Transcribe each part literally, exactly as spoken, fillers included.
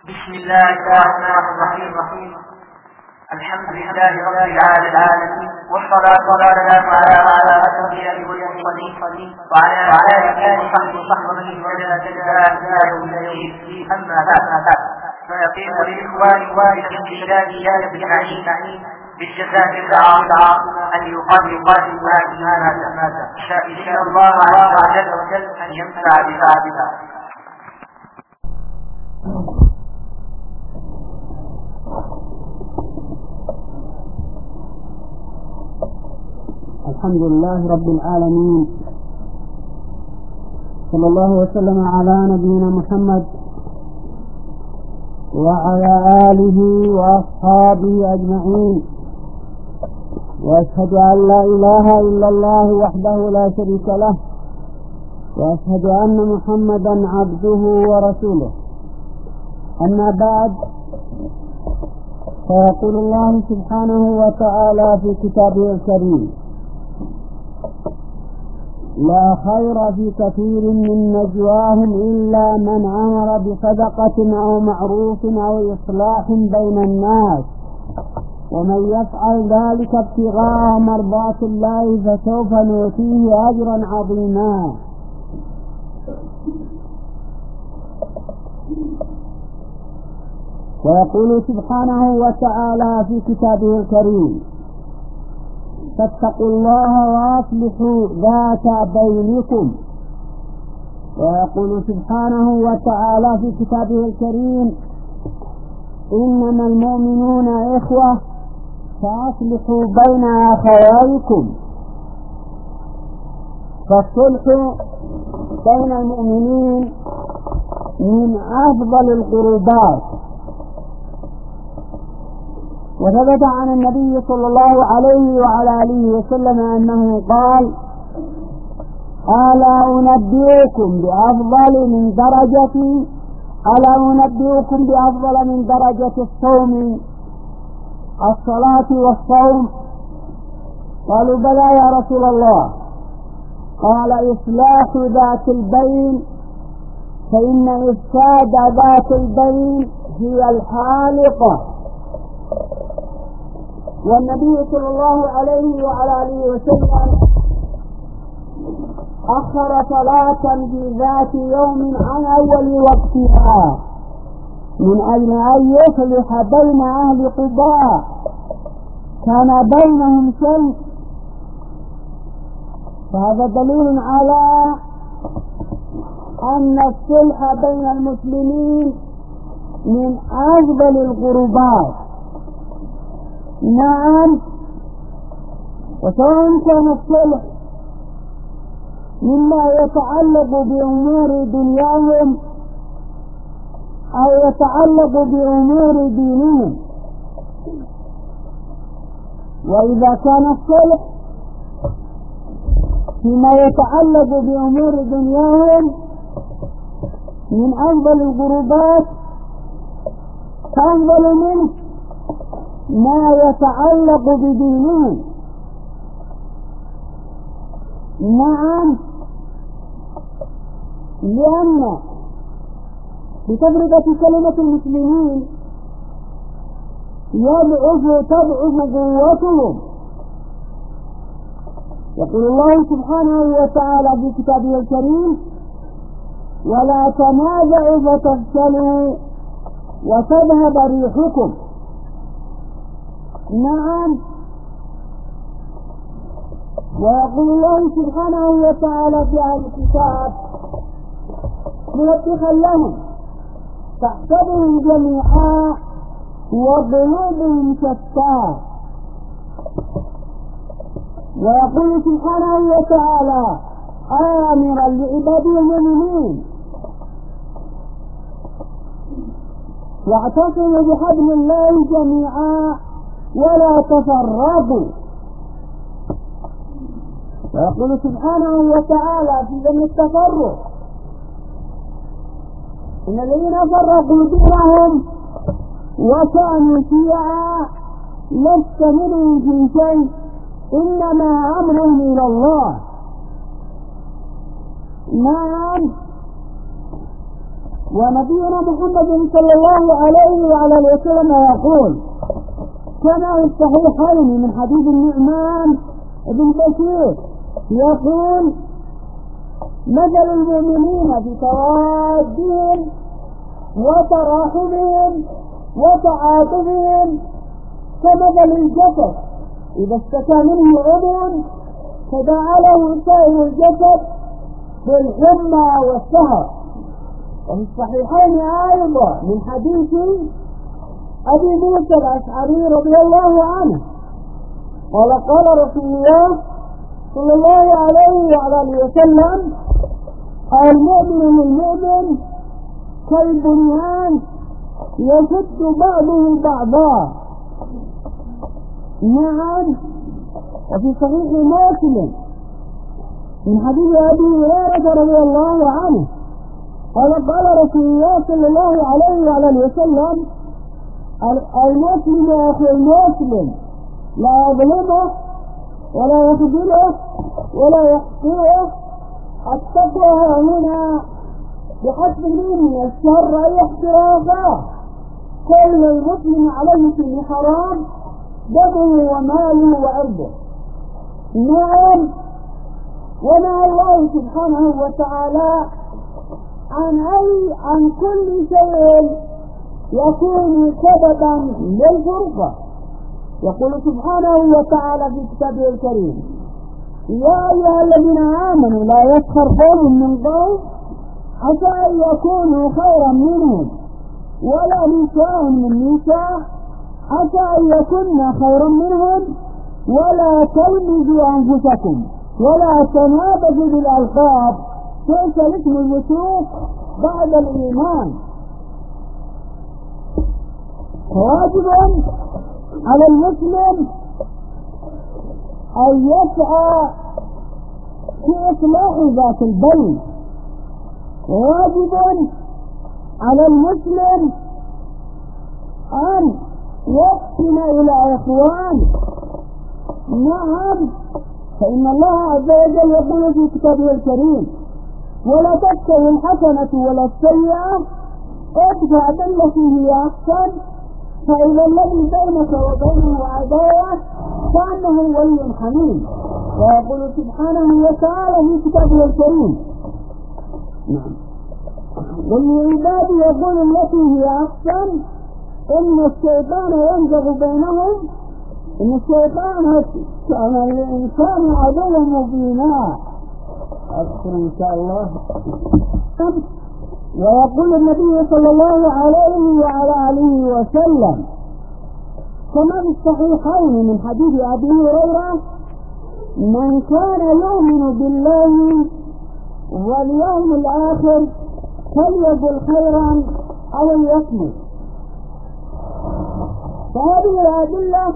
بسم الله الرحمن الرحيم. الحمد لله رب العالمين، والصلاة والسلام على أشرف المرسلين وعلى آله وصحبه ومن تبعهم بإحسان. أما بعد، فيقيم للإخوان والد بلاد أجمعين بالجزائر العظيمة أن يقدم هذه شائعين الله عز وجل أن ينفع بها. الحمد لله رب العالمين، صلى الله وسلم على نبينا محمد وعلى آله وأصحابه أجمعين، وأشهد أن لا إله إلا الله وحده لا شريك له، وأشهد أن محمدا عبده ورسوله. أما بعد، فيقول الله سبحانه وتعالى في كتابه الكريم: لا خير في كثير من نجواهم إلا من أمر بصدقة أو معروف أو إصلاح بين الناس، ومن يفعل ذلك ابتغاء مرضات الله فسوف نؤتيه أجرا عظيما. ويقول سبحانه وتعالى في كتابه الكريم: فاتقوا الله وأصلحوا ذات بينكم. ويقول سبحانه وتعالى في كتابه الكريم: إنما المؤمنون إخوة فأصلحوا بين أخويكم. فالصلح بين المؤمنين من أفضل القربات. وثبت عن النبي صلى الله عليه وعلى آله وسلم أنه قال: ألا أنبئكم بأفضل من درجة ألا أنبئكم بأفضل من درجة الصوم الصلاة والصوم؟ قالوا: بلى يا رسول الله. قال: إصلاح ذات البين، فإن إفساد ذات البين هي الحالقة. والنبي صلى الله عليه وعلى آله وسلم أخر صلاة في ذات يوم عن أول وقتها من أجل أن يصلح بين أهل قباء كان بينهم شيء. فهذا دليل على أن الصلح بين المسلمين من أفضل القربات. نعم، وسواء كان الصلح مما يتعلق بأمور دنياهم أو يتعلق بأمور دينهم. وإذا كان الصلح فيما يتعلق بأمور دنياهم من أفضل القربات، فأفضل منه ما يتعلق بدينهم. نعم، لأن بتفرقة كلمة المسلمين يضعف تضعف قوتهم. يقول الله سبحانه وتعالى في كتابه الكريم: ولا تنازعوا فتفشلوا وتذهب ريحكم. نعم، ويقول الله سبحانه وتعالى في هذا الكتاب موبخا لهم: تحسبهم جميعا وقلوبهم شتى. ويقول سبحانه وتعالى آمرا لعباده المؤمنين: واعتصموا بحبل الله جميعا ولا تفرقوا. ويقول سبحانه وتعالى في ذم التفرق: إن الذين فرقوا دينهم وكانوا شيعا لست منهم في شيء إنما أمرهم إلى الله. نعم، ونبينا محمد صلى الله عليه وعلى اله وسلم يقول كما في الصحيحين من حديث النعمان بن بشير يقول مثل المؤمنين في توادهم وتراحمهم وتعاطفهم كمثل الجسد إذا اشتكى منه عضو تداعى له سائر الجسد بالحمى والسهر. وفي الصحيحين أيضا من حديث أبي موسى الأشعري رضي الله عنه قال قال رسول الله صلى الله عليه وعلى اله وسلم المؤمن للمؤمن كالبنيان يشد بعضه بعضا. نعم. وفي صحيح مسلم من حديث أبي هريرة رضي الله عنه قال قال رسول الله صلى الله عليه وعلى اله وسلم المسلم يا أخي المسلم لا يظلمه ولا يخذله ولا يحقره. التقوى هنا بحسب من الشر أن يحقر أخاه. كل المسلم عليه في حرام دمه وماله وعرضه. نعم. ونهى الله سبحانه وتعالى عن أي عن كل شيء يكون سببا للفرقة. يقول سبحانه وتعالى في كتابه الكريم يا أيها الذين آمنوا لا يسخر قوم من قوم عسى أن يكونوا خيرا منهم ولا نساء من نساء عسى أن يكون خيرا منهم ولا تلمزوا أنفسكم ولا تنابزوا بالألقاب بئس الاسم الفسوق بعد الإيمان. واجب على المسلم أن يسعى في إصلاح ذات البين. واجب على المسلم أن يحسن إلى إخوانه. نعم. فإن الله عز وجل يقول في كتابه الكريم ولا تستوي الحسنة ولا السيئة ادفع بالتي هي أحسن فإذا الذي بينك وبينه عداوة كأنه ولي حميم. ويقول سبحانه وتعالى في كتابه الكريم والعباد يقول التي هي أحسن إن الشيطان ينزغ بينهم إن الشيطان كان الإنسان عدوا مبينا. أذكر إن شاء الله. ويقول النبي صلى الله عليه وعلى آله وسلم كما في الصحيحين من حديث أبي هريرة من كان يؤمن بالله واليوم الآخر فليقل خيرا أو ليصمت. فهذه الأدلة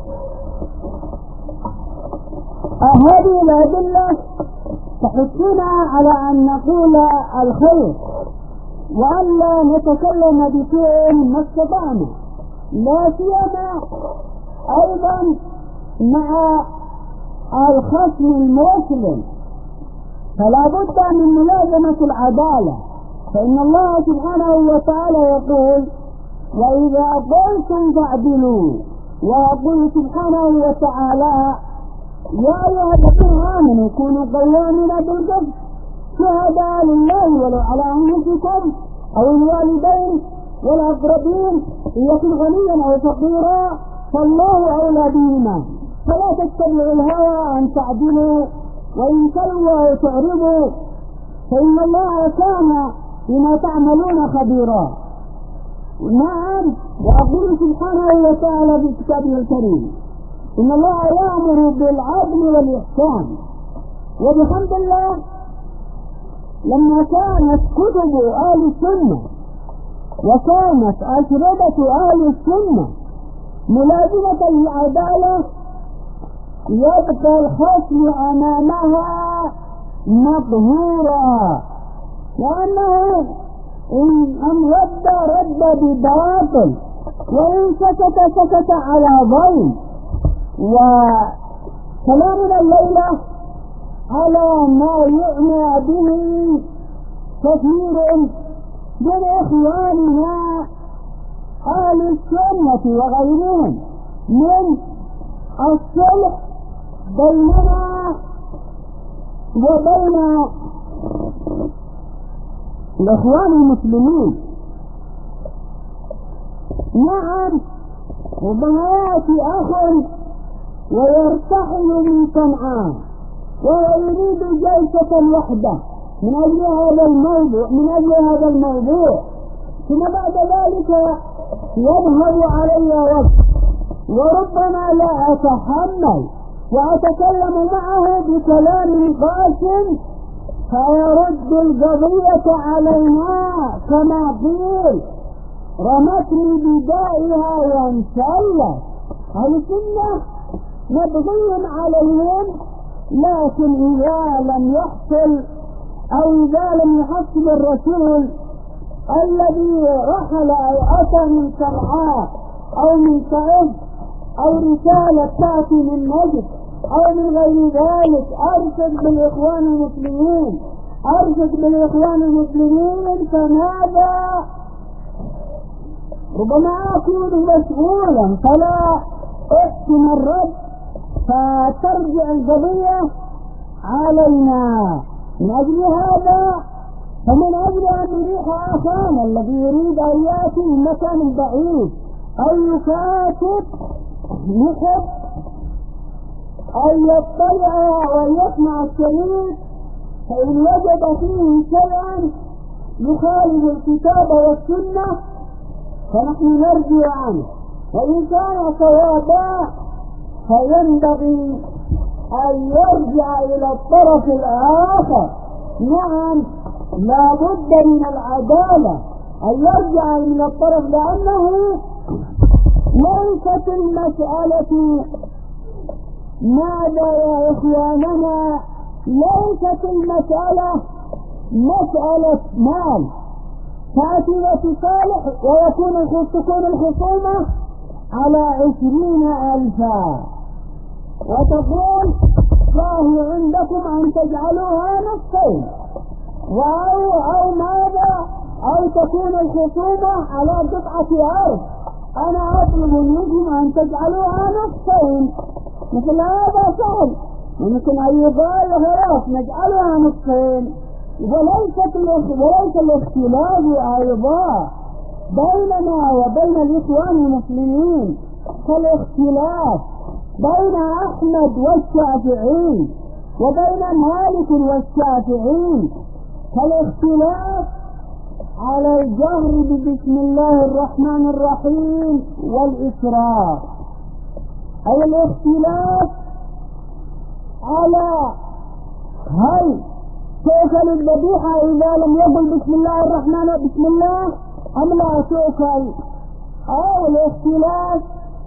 هذه الأدلة تحثنا على أن نقول الخير وأن لا نتكلم بشيء ما استطعنا، لا سيما أيضا مع الخصم المسلم. فلا بد من ملازمة العدالة. فإن الله سبحانه وتعالى يقول وإذا قلتم فاعدلوا. ويقول سبحانه وتعالى يا أيها الذين آمنوا كونوا قوامين بالقسط شهداء لله ولو على أنفسكم أو الوالدين والأقربين إن يكن غنيا أو فقيرا فالله أولى بهما فلا تتبعوا الهوى أن تعدلوا وإن تلووا تعرضوا فإن الله كان بما تعملون خبيرا. نعم. وأقول سبحانه وتعالى في كتابه الكريم إن الله يأمر بالعدل والإحسان. وبحمد الله لما كانت كتب أهل السنة وكانت أشربة أهل السنة ملازمة للعدالة يبقى الخصم أمامها مقهورا، لأنه إن رد رد بباطل وإن سكت سكت على ظلم. وكلامنا الليلة على ما يعنى به كثير من إخواننا أهل السنة وغيرهم من الصلح بيننا وبين الإخوان المسلمين. نعم، ربما يأتي أخ ويرتحل من صنعاء ويريد جلسة وحدة من أجل هذا الموضوع من أجل هذا الموضوع ثم بعد ذلك يذهب علي وقت، وربما لا أتحمل وأتكلم معه بكلام قاسٍ فيرد القضية عليها كما قيل رمتني بدائها وانسلت. أهل السنة نبغيهم عليهم، لكن إذا لم يحصل أو إذا لم يحصل الرسول الذي رحل أو أتى من صنعاء أو من تعز أو رسالة تأتي من نجد أو من غير ذلك أرشد بالإخوان المسلمين أرشد بالإخوان المسلمين فماذا؟ ربما أكون مسؤولا فلا أحسن الرد فترجع القضية علينا. من أجل هذا فمن أجل أن يريح أخانا الذي يريد أن يأتي من مكان بعيد أو يكاتب نحب أن يطلع ويسمع الشريط، فإن وجد فيه شيئا يخالف الكتاب والسنة فنحن نرجع عنه، وإن كان صوابا فينبغي أن يرجع إلى الطرف الآخر. نعم، لا بد من العدالة أن يرجع من الطرف، لأنه ليست المسألة ماذا يا إخواننا ليست المسألة مسألة مال تأتي وتصالح ويكون تكون الخصومة على عشرين ألفا وتقول فهي عندكم أن تجعلوها نصفين أو, أو ماذا أو تكون الخصومة على قطعة أرض، أنا أطلب منكم أن تجعلوها نصفين. مثل هذا سهل، ممكن أن يقال خلاص نجعلها نصفين. وليست وليس الاختلاف أيضا بيننا وبين الإخوان المسلمين كالاختلاف بين أحمد والشافعي وبين مالك والشافعي، كالاختلاف على الجهر ببسم الله الرحمن الرحيم والإسراء، أو الاختلاف على هل تؤكل الذبيحة إذا لم يقل بسم الله الرحمن بسم الله أم لا تؤكل، أو الاختلاف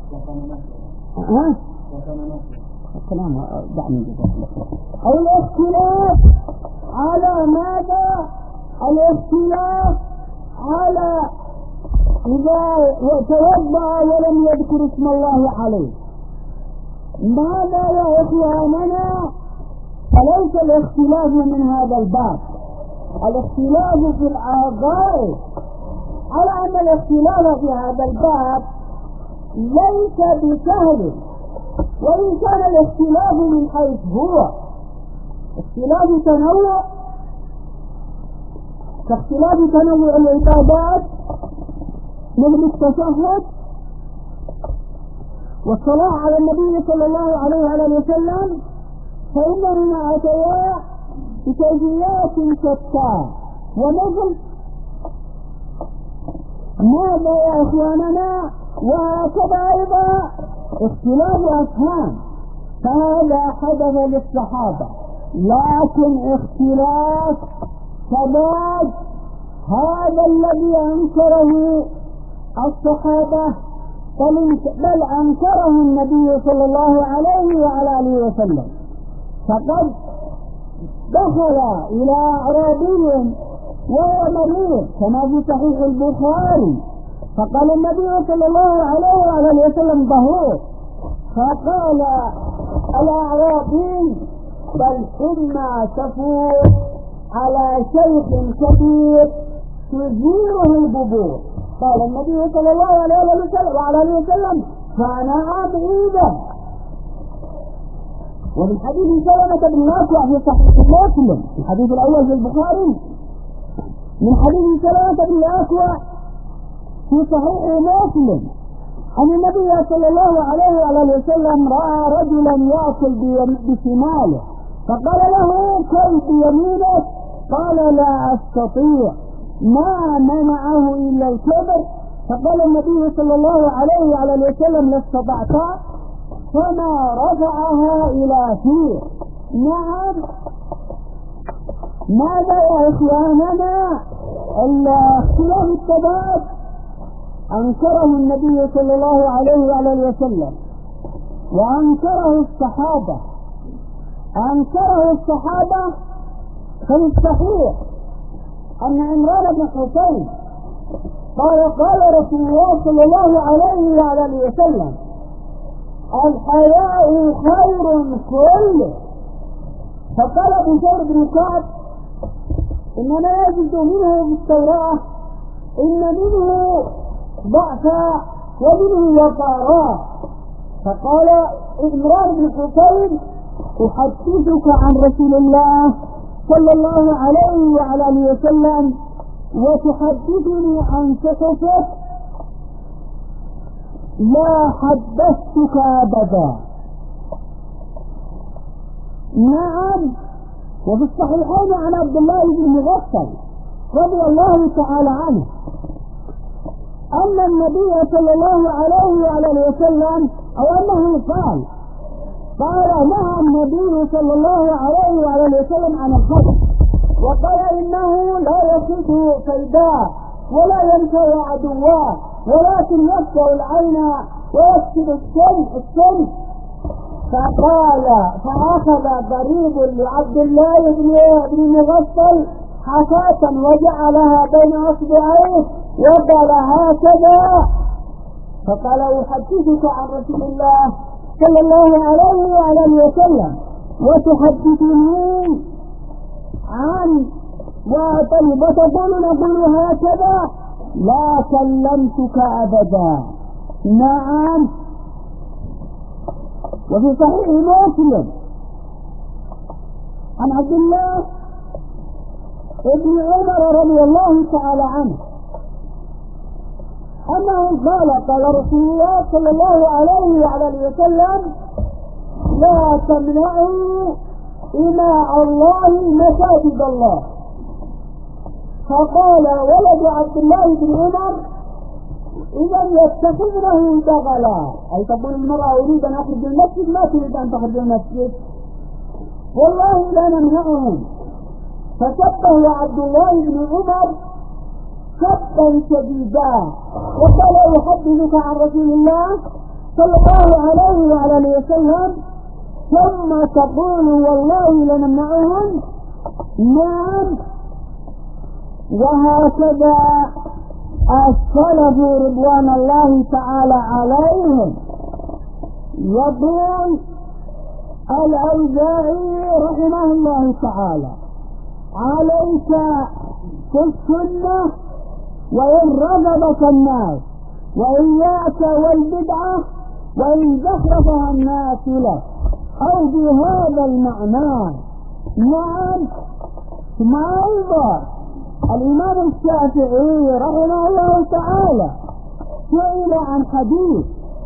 ها الكلام دعني أو الاختلاف على ماذا؟ الاختلاف على إذا توضأ ولم يذكر اسم الله عليه. ماذا يا إخواننا؟ فليس الاختلاف من هذا الباب، الاختلاف في العقائد، على أن الاختلاف في هذا الباب ليس بسهل، وإن كان الاختلاف من حيث هو اختلاف تنوع كاختلاف تنوع العبادات مثل التشهد والصلاة على النبي صلى الله عليه وآله وسلم، فإنهما أتيا بكيفيات شتى. ومثل ماذا يا إخواننا؟ وهكذا أيضا اختلاف أفهام، فهذا حدث للصحابة، لكن اختلاف شداد هذا الذي أنكره الصحابة بل أنكره النبي صلى الله عليه وعلى آله وسلم. فقد دخل إلى أعرابي وهو مريض كما في صحيح البخاري، فقال النبي صلى الله عليه وعلى آله وسلم ظهور، فقال الأعرابي بل إما تفوت على شيخ كبير تزيره البذور. قال النبي صلى الله عليه وسلم وعلى وسلم فنعم إذا. ومن حديث سلمة بن الأكوع في صحيح مسلم، الحديث الأول في البخاري، من حديث سلمة بن الأكوع في صحيح مسلم أن النبي صلى الله عليه وسلم رأى رجلا يأكل بشماله فقال له كل بيمينك؟ قال لا أستطيع. ما منعه إلا الكبر. فقال النبي صلى الله عليه وسلم لا استطعت، فما رفعها إلى فيه. نعم، ماذا يا إخواننا؟ إلا اختلاف التباب أنكره النبي صلى الله عليه وسلم وأنكره الصحابة أنكره الصحابة في الصحيح أن عمران بن حسين قال قال رسول الله صلى الله عليه وسلم الحياء خير كله. فقال بشير بن كعب إننا يجد منه في التوراة إن منه ضعفا ومنه وقارا. فقال عمران بن حسين أحدثك عن رسول الله صلى الله عليه وعلى وسلم وتحدثني عن صحفك؟ لا حدثتك أبدا. نعم. وفي الصحيحين عن عبد الله بن مغفل رضي الله تعالى عنه أن النبي صلى الله عليه وسلم أو أنه قال قال نهى النبي صلى الله عليه وسلم عن الخبث وقال إنه لا يصيد سيداء ولا ينفع عدواه ولكن يفتح العين ويكسب الشمس الشمس. فقال فأخذ ضريب لعبد الله بن مغفل حفاة وجعلها بين أصبعيه وقال هكذا. فقال أحدثك عن رسول الله صلى الله عليه وسلم وتحدثني عن وتقول نقول هكذا؟ لا كلمتك أبدا. نعم. وفي صحيح مسلم عن عبد الله ابن عمر رضي الله تعالى عنه أنه قال قال رسول الله صلى الله عليه وسلم لا تمنعوا إماء الله مساجد الله. فقال ولد عبد الله بن عمر إذا يتخذنه دغلا، أي تقول المرأة أريد أن أخرج المسجد ما تريد أن تخرج المسجد، والله لا نمنعهم. فسبه عبد الله بن عمر سبا شديدا وقال يحدثك عن رسول الله صلى الله عليه وسلم ثم تقول والله لنمنعهم. نعم. وهكذا السلف رضوان الله تعالى عليهم. يقول الأوزاعي رحمه الله تعالى عليك في السنة وإن رغبك الناس وإياك والبدعة وإن زخرفها الناس لك أو بهذا المعنى. نعم. ثم أيضا الإمام الشافعي رحمه الله تعالى سئل عن حديث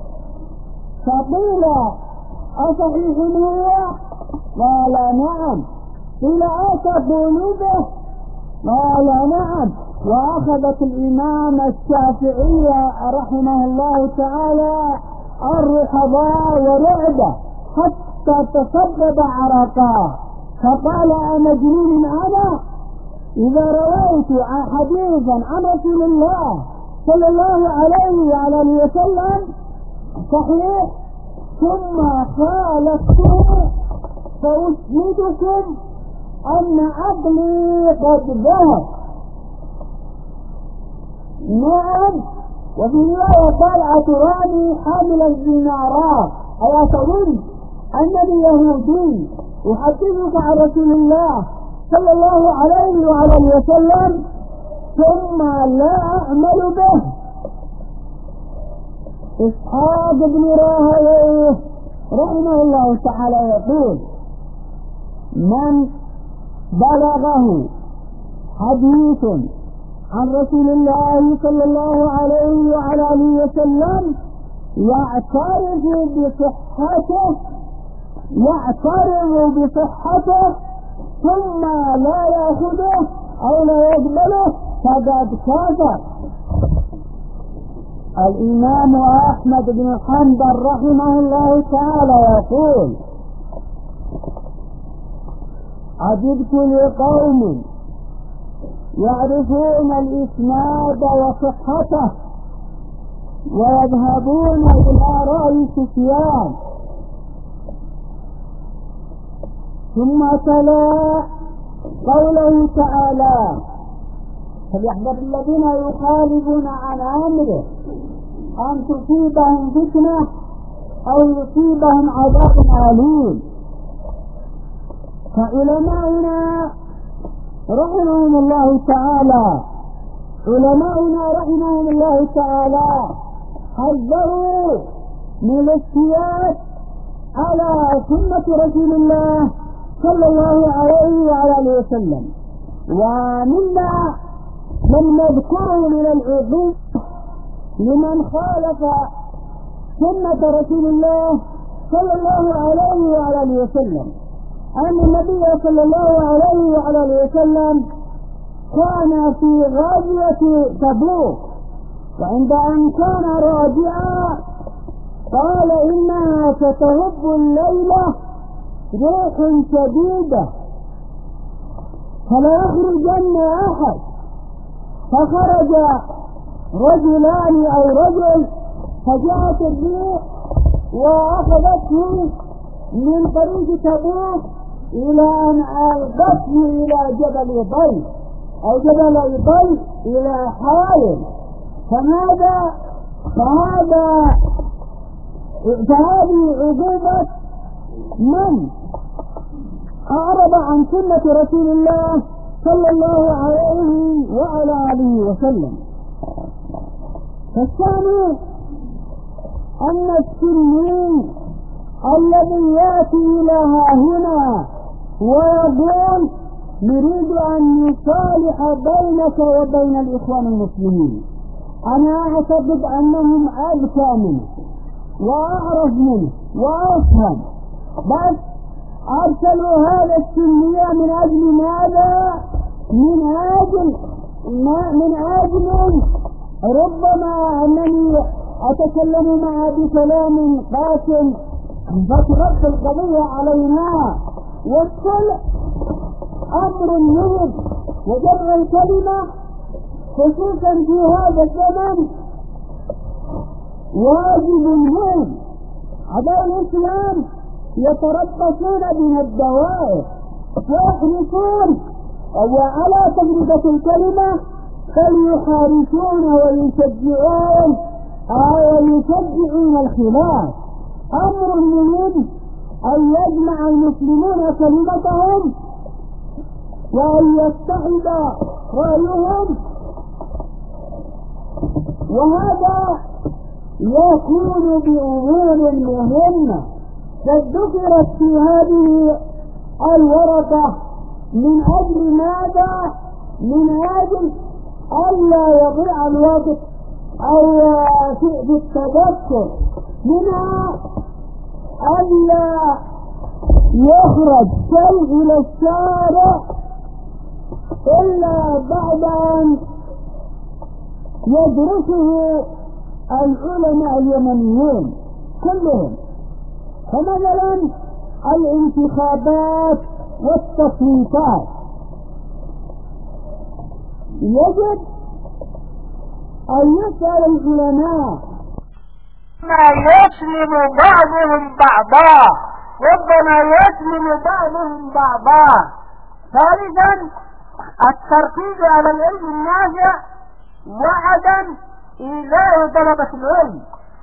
فقيل أصحيح هو؟ قال نعم. قيل أتقول به؟ قال نعم. وأخذت الإمام الشافعي رحمه الله تعالى الرحضاء ورعبة حتى تصبب عرقا فقال أمجنون أنا إذا رويت عن حديثا عن رسول الله صلى الله عليه وسلم صحيح ثم خالفته فأشهدكم أن عقلي قد ذهب. نعم. وفي رواية قال أتراني حاملا بالنعراء ألا تظن أنني يهودي أحدثك عن رسول الله صلى الله عليه وسلم ثم لا أعمل به. إسحاق بن راهويه رحمه الله تعالى يقول: من بلغه حديث عن رسول الله صلى الله عليه وعلى آله وسلم يعترف بصحته يعترف بصحته ثم لا يأخذه أو لا يقبله فقد كفر. الإمام أحمد بن حنبل رحمه الله تعالى يقول: عجبت لقوم يعرفون الإسناد وصحته ويذهبون إلى رأي سفيان. ثم تلا قوله تعالى: فليحذر الذين يخالفون عن أمره أن تصيبهم فتنة أو يصيبهم عذاب أليم. فعلماؤنا رحمهم الله تعالى علماؤنا رحمهم الله تعالى حذروا من الافتيات على سنة رسول الله صلى الله عليه وعلى آله وسلم. ومما لم نذكره من العقوبة لمن خالف سنة رسول الله صلى الله عليه وعلى آله وسلم أن النبي صلى الله عليه وعلى آله وسلم كان في غزوة تبوك، وعند أن كان راجعا قال: إنها ستهب الليلة ريح شديدة فلا يخرجن أحد. فخرج رجلان أو رجل فجاءت الريح وأخذته من طريق تبوك إلى أن ألقته إلى جبل ضيف أو جبل ضيف إلى حائل. فماذا؟ فهذا فهذه عقوبة من أعرض عن سنة رسول الله صلى الله عليه وعلى آله وسلم. فالثاني أن السني الذي يأتي لها هنا ويقول: نريد أن نصالح بينك وبين الإخوان المسلمين، أنا أعتقد أنهم أذكى منه وأعرف منه وأفهم، بس أرسلوا هذا السنية من أجل ماذا؟ من أجل ما من أجل ربما أنني أتكلم معه بكلام قاسم فترد القضية علينا، والصلح أمر يجب وجمع الكلمة خصوصا في هذا الزمن واجب مهم. أعداء الإسلام يتربصون بنا الدوائر ويحرصون وعلى تجربة الكلمة فليحارسون ويشجعون أو يشجعون الخلاف. أمر مهم أن يجمع المسلمون كلمتهم وأن يتحد رأيهم، وهذا يكون بأمور مهمة قد ذكرت في هذه الورقة من أجل ماذا؟ من أجل ألا يضيع الوقت أو في التذكر، منها ألا يخرج شيء إلى الشارع إلا بعد أن يدرسه العلماء اليمنيين كلهم. فمثلا الانتخابات والتصويتات يجب أن يسأل العلماء ما يسلم بعضهم بعضا، ربما يسلم بعضهم بعضا. ثالثا التركيز على العلم النافع وعدم إيذاء طلبة العلم.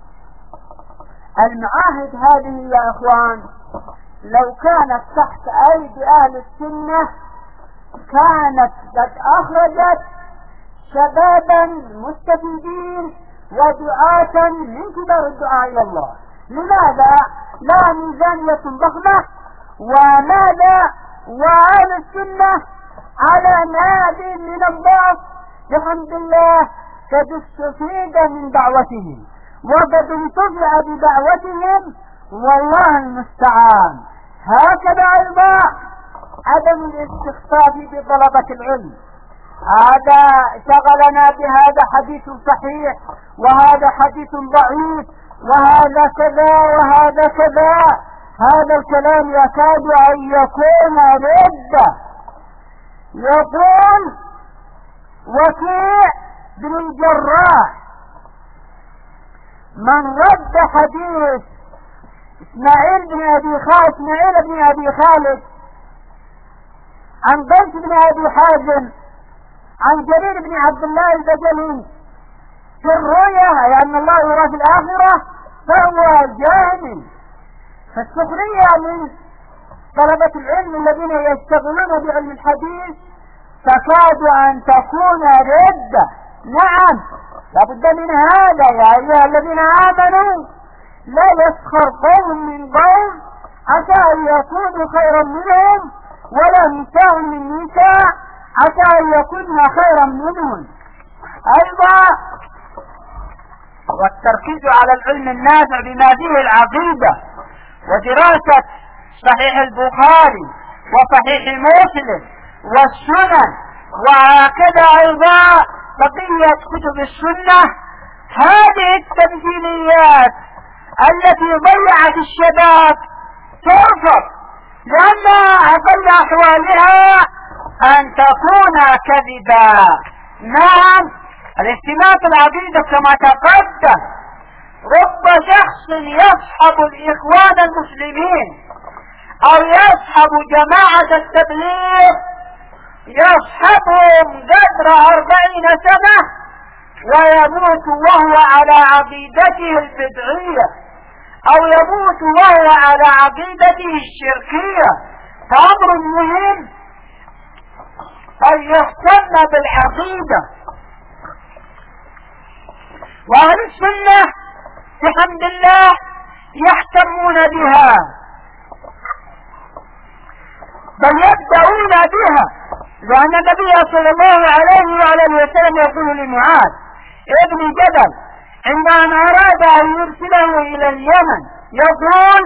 المعاهد هذه يا اخوان لو كانت تحت ايدي اهل السنة كانت قد اخرجت شبابا مستفيدين ودعاة من كبار الدعاء إلى الله. لماذا؟ لا ميزانية ضخمة، وماذا؟ وأهل السنة على ناب من الضعف بحمد الله قد استفيد من دعوتهم وقد انتفع بدعوتهم، والله المستعان. هكذا أيضا عدم الاستخفاف بطلبة العلم، هذا شغلنا بهذا حديث صحيح وهذا حديث ضعيف وهذا كذا وهذا كذا. هذا الكلام يكاد أن يكون ردة. يقول وكيع بن الجراح: من رد حديث اسماعيل بن أبي خالد اسماعيل بن أبي خالد عن قيس بن أبي حازم عن جرير بن عبد الله البجلي في الرؤيا لأن الله يرى في الآخرة فهو جاهل. فالسخرية من طلبة العلم الذين يشتغلون بعلم الحديث تكاد أن تكون ردة. نعم، لابد من هذا. يا أيها الذين آمنوا لا يسخر قوم من قوم عسى أن يكونوا خيرا منهم ولا نساء من نساء عسى أن يكون خيرا منهم. أيضا والتركيز على العلم النافع بما فيه العقيدة ودراسة صحيح البخاري وصحيح مسلم والسنن، وهكذا أيضا بقية كتب السنة. هذه التمثيليات التي ضيعت الشباب ترفض، لأن أقل أحوالها أن تكون كذبا. نعم، الاهتمام بالعقيدة كما تقدم. رب شخص يصحب الإخوان المسلمين أو يصحب جماعة التبليغ، يصحبهم قدر أربعين سنة ويموت وهو على عقيدته البدعية أو يموت وهو على عقيدته الشركية. فأمر مهم أن يهتم بالعقيدة. وأهل السنة بحمد الله يهتمون بها، بل يبدأون بها، لأن النبي صلى الله عليه وعلى وسلم يقول لمعاذ ابن جبل عندما أراد أن يرسله إلى اليمن يقول: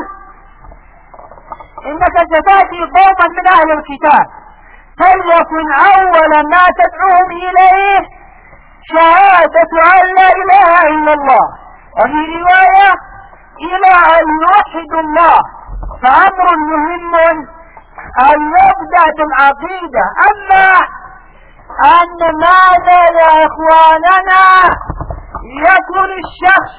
إنك ستأتي قوما من أهل الكتاب فليكن أول ما تدعوهم إليه شهادة أن لا إله إلا الله، وفي رواية إلى أن يوحدوا الله. فأمر مهم أن يبدأ بالعقيدة. أما أن ماذا يا إخواننا يكون الشخص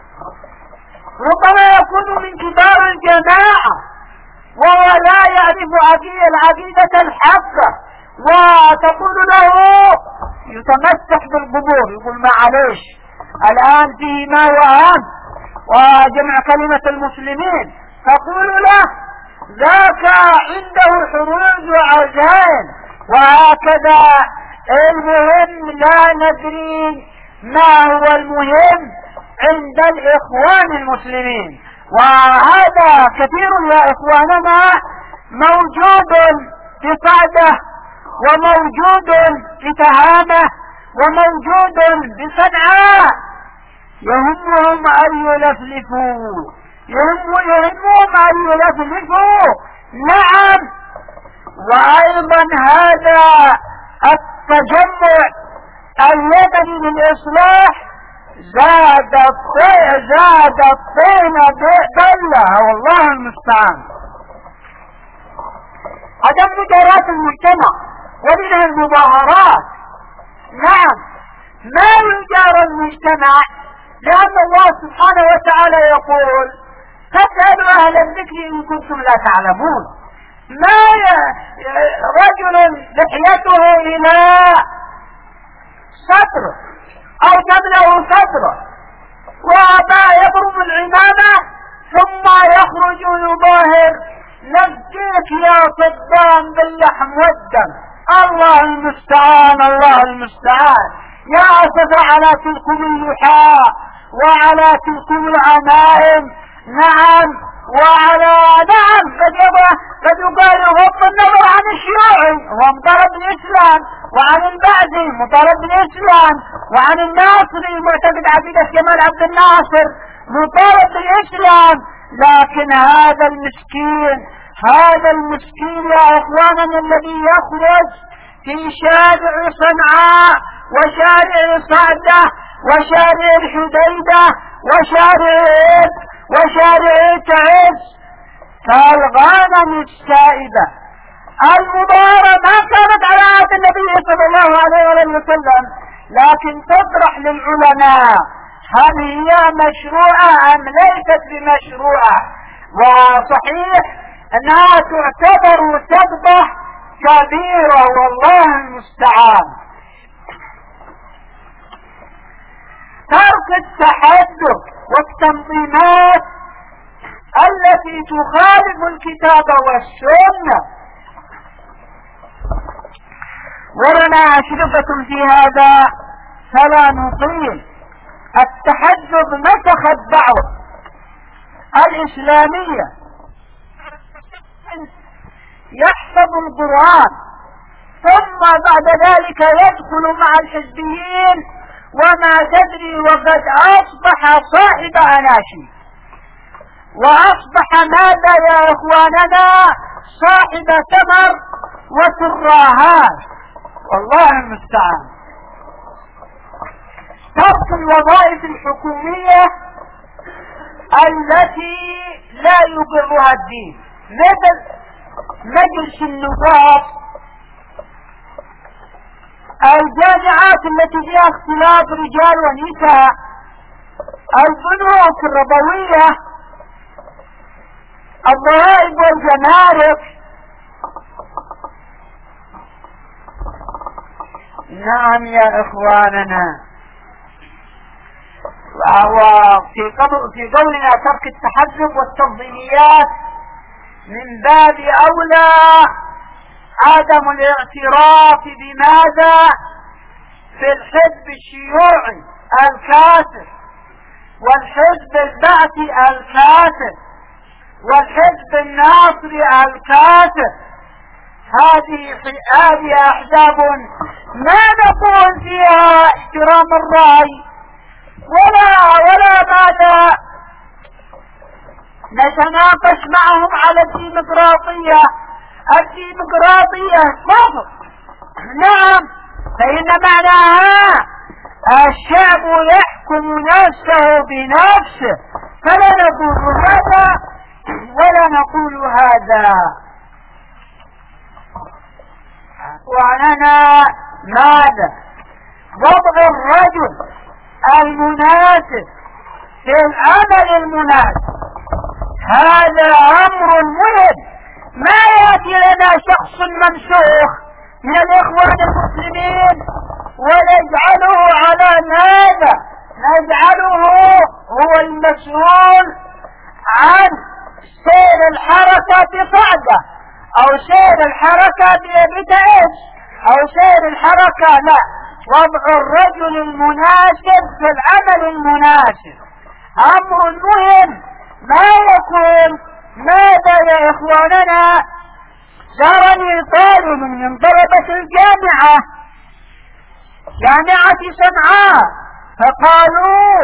ربما يكون من كبار الجماعة وهو لا يعرف العقيدة الحقة، وتقول له يتمسك بالقبور، يقول معليش الآن فيه ما وهام وجمع كلمة المسلمين، تقول له ذاك عنده حروج وعزائم. وهكذا المهم لا ندري ما هو المهم عند الإخوان المسلمين. وهذا كثير يا إخواننا موجود في صعدة وموجود في تهامة وموجود بصنعاء، يهمهم أن يلفلفوا، يهم يهمهم أن يلفلفوا. نعم، وأيضا هذا التجمع اليمني للإصلاح زاد الطين زاد الطين بلة، والله المستعان. عدم مدارات المجتمع ومنها المظاهرات. نعم، ما يدار المجتمع لأن الله سبحانه وتعالى يقول: فاسألوا أهل الذكر إن كنتم لا تعلمون. ما رجل لحيته إلى سطره أو تملأ سطره وما يبرم العمامة ثم يخرج يظاهر نفسك يا صدام باللحم والدم. الله المستعان، الله المستعان. يا أسف على تلكم اللحى وعلى تلكم العمائم. نعم وعلى نعم قد قد يقال غض النظر عن الشيوعي هو مطالب بالإسلام، وعن البعثي مطالب بالإسلام، وعن الناصري معتقد عقيدة جمال عبد الناصر مطالب بالإسلام. لكن هذا المسكين هذا المسكين يا إخواننا الذي يخرج في شارع صنعاء وشارع صعدة وشارع الحديدة وشارع وشارع تعز كالغنم السائبة. المباراة ما كانت على عهد النبي صلى الله عليه وسلم، لكن تطرح للعلماء هل هي مشروعة أم ليست بمشروعة. وصحيح أنها تعتبر وتذبح كبيرة والله المستعان. ترك التحدث والتنظيمات التي تخالف الكتاب والسنة. ولنا أشرفة في هذا فلا نطيل. التحدث نسخ الدعوة الإسلامية، يحفظ القرآن ثم بعد ذلك يدخل مع الحزبيين وما تدري وقد أصبح صاحب أناشيد، وأصبح ماذا يا إخواننا صاحب ثمر وتراهات والله المستعان. ترك الوظائف الحكومية التي لا يقرها الدين مثل مجلس النواب، الجامعات التي فيها اختلاط رجال ونساء، البنوك الربوية، الضرائب والجمارك. نعم يا إخواننا. وفي في قولنا ترك التحزب والتنظيميات من باب أولى عدم الاعتراف بماذا في الحزب الشيوعي الكافر والحزب البعثي الكافر والحزب الناصري الكافر. هذه هذه أحزاب ما نقول فيها احترام الرأي ولا ولا ماذا نتناقش معهم على الديمقراطية. الديمقراطية كفر، نعم، فإن معناها الشعب يحكم نفسه بنفسه، فلا نقول هذا ولا نقول هذا. وعننا ماذا وضع الرجل المناسب في العمل المناسب. هذا أمر مهم. ما يأتي لنا شخص ممسوخ من الإخوان المسلمين ونجعله على ماذا نجعله هو المسؤول عن سير الحركة بصعدة أو سير الحركة بتعز أو سير الحركة. لا، وضع الرجل المناسب في العمل المناسب أمر مهم. ما يكون ماذا يا إخواننا؟ زارني طالب من طلبة الجامعة جامعة صنعاء فقالوا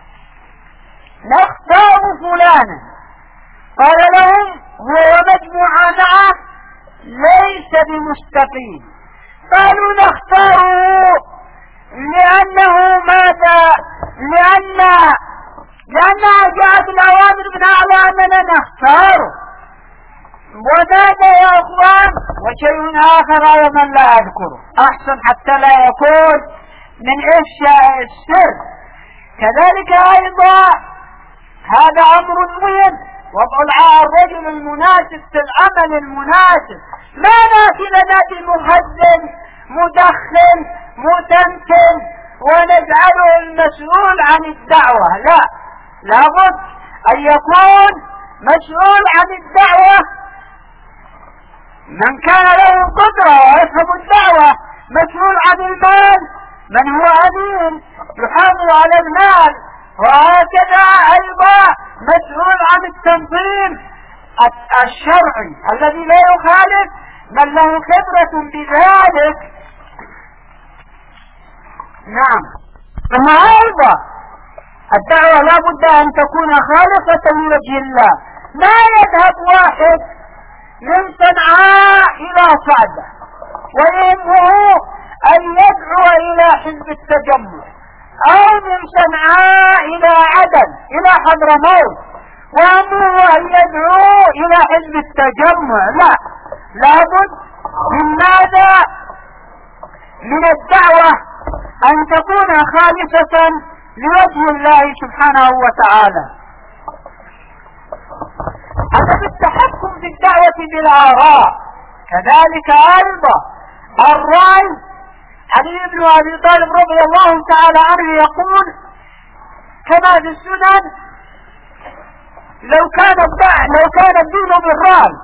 نختار فلانا، قال لهم هو مجموعة معه ليس بمستقيم. قالوا نختاره لأنه ماذا لأن لأنها جاءت الأوامر من أعلى أننا نختاره. وماذا يا أخوان؟ وشيء آخر أيضا لا أذكره أحسن حتى لا يكون من إفشاء السر. كذلك أيضا هذا أمر مهم، وضع الرجل المناسب في العمل المناسب. ما نأتي لنا بمخزن مدخن متمكن ونجعله المسؤول عن الدعوة. لا، لابد أن يكون مسؤول عن الدعوة من كان له قدرة ويفهم الدعوة، مسؤول عن المال، من هو أمين يحافظ على المال، وهكذا أيضا مسؤول عن التنظيم الشرعي الذي لا يخالف من له خبرة بذلك. نعم. ثم أيضا الدعوة لا بد أن تكون خالصة لوجه الله. ما يذهب واحد من صنعاء إلى صعدة ويهمه أن يدعو إلى حزب التجمع، أو من صنعاء إلى عدن إلى حضرموت ويهمه أن يدعو إلى حزب التجمع. لا، لابد من ماذا؟ من الدعوة أن تكون خالصة لوجه الله سبحانه وتعالى. عدم التحكم في الدعوة بالآراء كذلك أيضا. الرأي، علي بن أبي طالب رضي الله تعالى عنه يقول كما في السنن: لو كان لو كان الدين بالرأي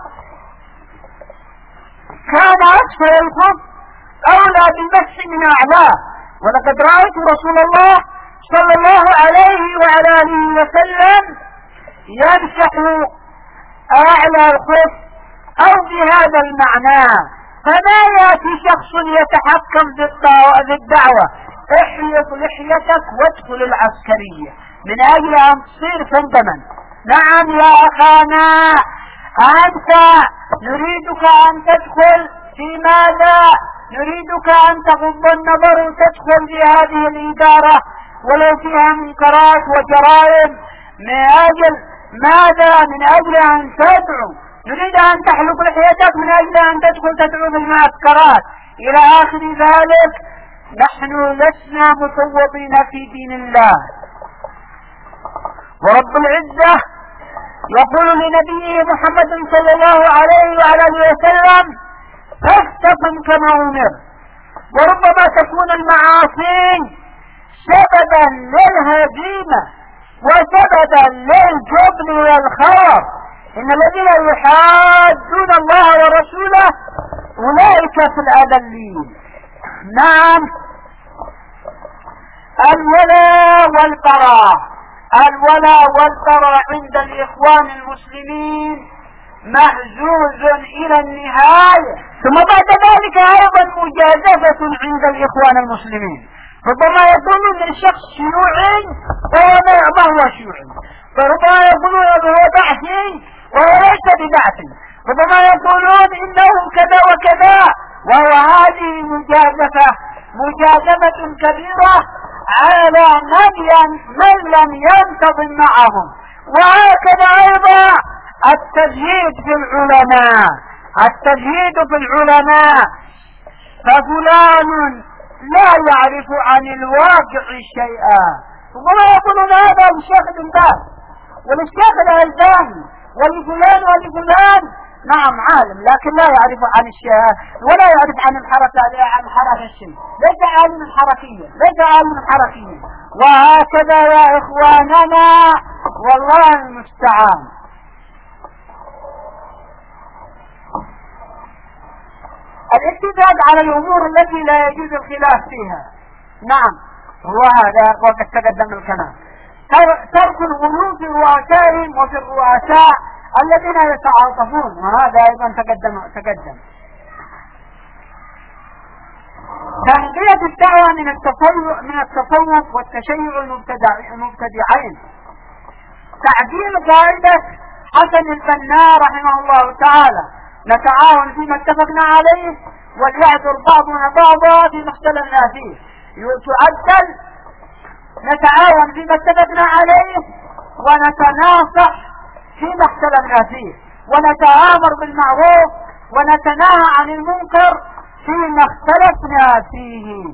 كان أسفل الخف أولى بالمسح من أعلاه. ولقد رأيت رسول الله صلى الله عليه وعلى آله وسلم يمسح أعلى الخف أو بهذا المعنى. فما يأتي شخص يتحكم في الدعوة: احلق لحيتك وادخل العسكرية من أجل أن تصير فندما. نعم يا أخانا، أنت نريدك أن تدخل في ماذا؟ نريدك أن تغض النظر وتدخل في هذه الإدارة ولو فيها منكرات وجرائم، من أجل ماذا؟ من أجل أن تدعو. نريد أن تحلق لحيتك من أجل أن تدخل تدعو بالمعسكرات إلى آخر ذلك. نحن لسنا مفوضين في دين الله. ورب العزة يقول لنبيه محمد صلى الله عليه وعلى اله وسلم: فاستقم كما أمر. وربما تكون المعاصي سببا للهزيمة وسببا للجبن والخوف. إن الذين يحادون الله ورسوله أولئك في الأذلين. نعم. الولاء والبراء، الولاء والبراء عند الإخوان المسلمين مهزوز إلى النهاية. ثم بعد ذلك أيضا مجازفة عند الإخوان المسلمين. ربما يقولون من شخص شيوعي وهو ما هو شيوعي، فربما يقولون هو بعثي وهو ليس ببعثي، ربما يقولون إنه كذا وكذا، وهو هذه مجازفة مجازفة كبيرة على من لم ينتظم معهم. وهكذا أيضا التجهيد في العلماء، التجهيد في العلماء. ففلان لا يعرف عن الواقع شيئا، وما يقولون هذا للشيخ بن باز وللشيخ الألباني ولفلان ولفلان. نعم عالم، لكن لا يعرف عن الشيء ولا يعرف عن الحركة عن حركة الشيء، ليس عالم حركيا، ليس عالم حركيا. وهكذا يا إخواننا، والله المستعان. الاتفاق على الأمور التي لا يجوز الخلاف فيها. نعم، هو هذا وقد تقدم الكلام. ترك الغلو في رؤسائهم وفي الرؤساء الذين يتعاطفون، وهذا أيضا تقدم تقدم. تهدئة الدعوة من التفوق من التفوق والتشيع المبتدعين. تعديل قاعدة حسن البنا رحمه الله تعالى: نتعاون فيما اتفقنا عليه وليعذر بعضنا بعضا فيما اختلفنا فيه. تعدل: نتعاون فيما اتفقنا عليه ونتناصح فيما اختلفنا فيه، ونتآمر بالمعروف ونتناهى عن المنكر فيما اختلفنا فيه.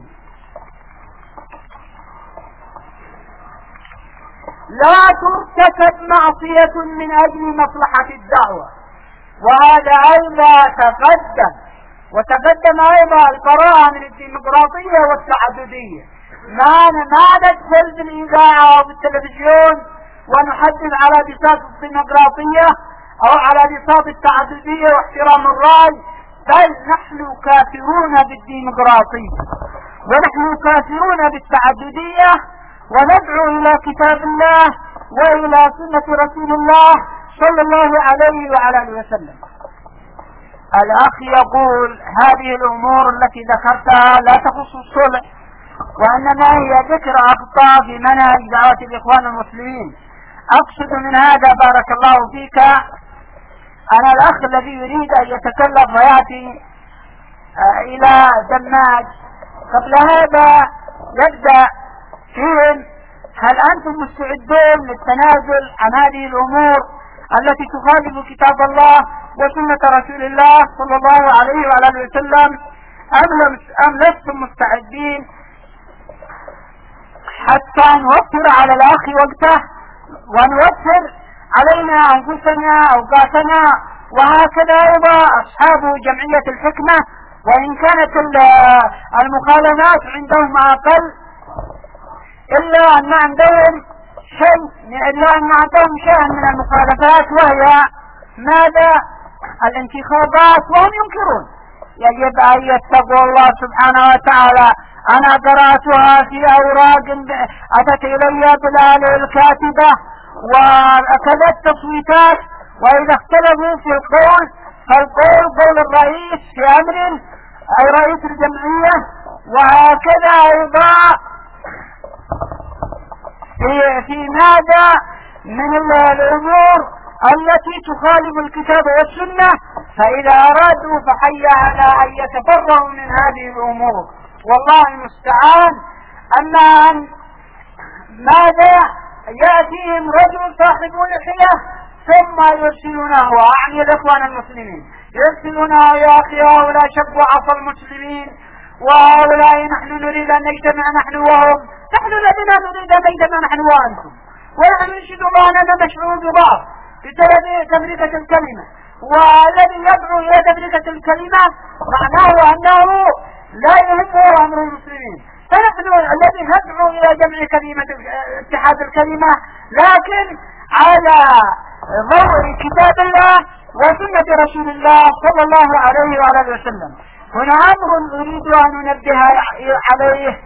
لا ترتكب معصية من أجل مصلحة الدعوة، وهذا أيضا تقدم. وتقدم أيضا البراءة من الديمقراطية والتعددية. ما ما ندخل بالإذاعة وبالتلفزيون ونحدث على بساط الديمقراطية أو على بساط التعددية واحترام الرأي، بل نحن كافرون بالديمقراطية. ونحن كافرون بالتعددية، وندعو إلى كتاب الله وإلى سنة رسول الله صلى الله عليه وعلى آله وسلم. الأخ يقول هذه الأمور التي ذكرتها لا تخص الصلح، وإنما هي ذكر أخطاء في منهج دعوة الإخوان المسلمين. أقصد من هذا بارك الله فيك أنا الأخ الذي يريد أن يتكلم ويأتي إلى دماج، قبل هذا يبدأ فيهم: هل أنتم مستعدون للتنازل عن هذه الأمور التي تخالف كتاب الله وسنة رسول الله صلى الله عليه وعلى آله وسلم، أم لستم مستعدين حتى نوفر على الأخ وقته ونوفر علينا أنفسنا أوقاتنا؟ وهكذا أيضا أصحاب جمعية الحكمة، وإن كانت المخالفات عندهم أقل إلا أن عندهم شيء إلا أن عندهم شيء من المخالفات، وهي ماذا؟ الانتخابات، وهم ينكرون. يجب أن يتقوا الله سبحانه وتعالى. أنا قرأتها في أوراق أتت إلي بالآلة الكاتبة، وكذا التصويتات، وإذا اختلفوا في القول فالقول قول الرئيس في أمر أي رئيس الجمعية، وهكذا أيضا في, في ماذا من الأمور التي تخالف الكتاب والسنة، فإذا أرادوا فحي على أن يتبرؤوا من هذه الأمور، والله المستعان. أما أن ماذا يأتيهم رجل صاحب لحية ثم يرسلونه، وأعني الإخوان المسلمين، يرسلونه: يا أخي هؤلاء شبوا عصا المسلمين، وهؤلاء نحن نريد أن نجتمع نحن وهم، نحن الذين نريد أن نجتمع نحن وأنتم، ونحن نشهد الله أننا مشروع ببعض بتفرقة الكلمة، والذي يدعو إلى تفرقة الكلمة معناه أنه لا يهمه أمر المسلمين، فنحن الذي ندعو إلى جمع كلمة اتحاد الكلمة، لكن على ضوء كتاب الله وسنة رسول الله صلى الله عليه وعلى آله وسلم. هنا أمر أريد أن أنبه عليه.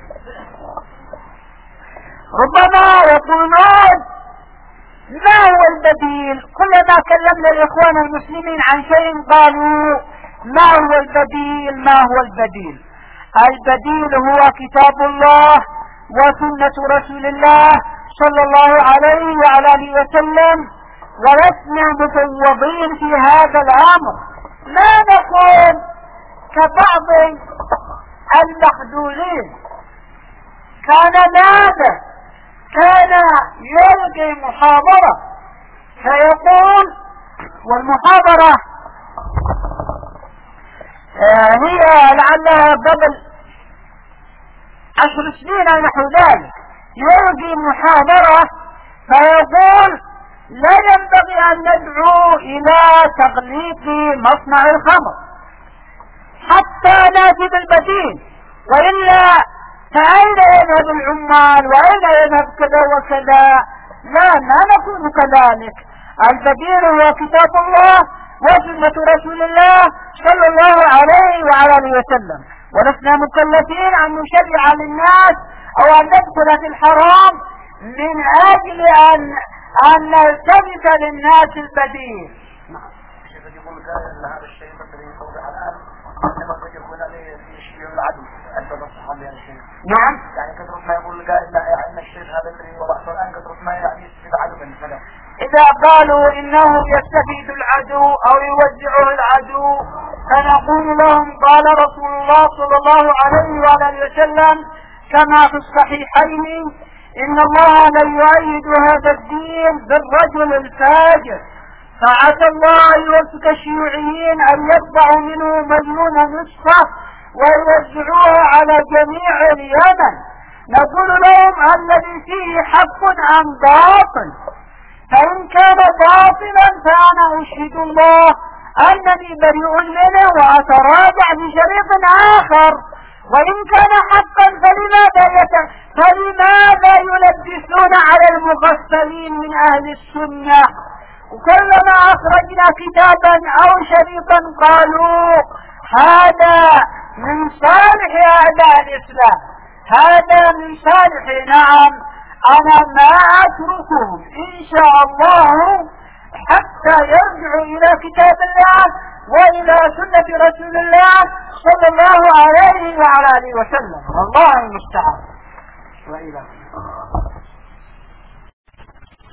ربما يقولون: ما هو البديل؟ كلما كلمنا الإخوان المسلمين عن شيء قالوا: ما هو البديل؟ ما هو البديل؟ البديل هو كتاب الله وسنة رسول الله صلى الله عليه وعلى آله وسلم، ولسنا مفوضين في هذا الأمر. لا نكون كبعض المخذولين. كان ماذا؟ كان يلقي محاضرة فيقول، والمحاضرة هي لعلها قبل عشر سنين نحو ذلك، يلقي محاضرة فيقول: لا ينبغي أن ندعو إلى تغليق مصنع الخمر حتى نأتي بالبديل، وإلا فأين يذهب العمال وأين يذهب كذا وكذا؟ لا، ما نكون كذلك. البديل هو كتاب الله وسنة رسول الله صلى الله عليه وعلى آله وسلم، ولسنا مكلفين أن نشرع للناس أو أن ندخل في الحرام من أجل أن أن نلتمس للناس البديل. نعم. يقول هذا الشيء مثلا يوضح الآن إنما قد يكون عليه شيء العدو أنت نصح عليه الشيء. نعم. يعني كثرة ما يقول قائل أن الشيء هذا الذي وضعته الآن كثرة ما يعني يستفيد عدو من الكلام. إذا قالوا إنه يستفيد العدو أو يوزعه العدو فنقول لهم: قال رسول الله صلى الله عليه وعلى آله وسلم كما في الصحيحين: إن الله لا يؤيد هذا الدين بالرجل الفاجر، فعسى الله أن يوفق الشيوعيين أن يطبعوا منه مليون نسخة ويوزعوها على جميع اليمن. نقول لهم: الذي فيه حق أم باطل؟ فإن كان باطلا فأنا أشهد الله أنني بريء منه وأتراجع بشريط آخر، وإن كان حقا فلماذا يت... فلماذا يلبسون على المغفلين من أهل السنة؟ وكلما أخرجنا كتابا أو شريطا قالوا هذا من صالح أعداء الإسلام. هذا من صالح. نعم أنا ما أتركهم إن شاء الله حتى يرجعوا إلى كتاب الله وإلى سنة رسول الله صلى الله عليه وعلى آله وسلم. والله المستعان. وإلى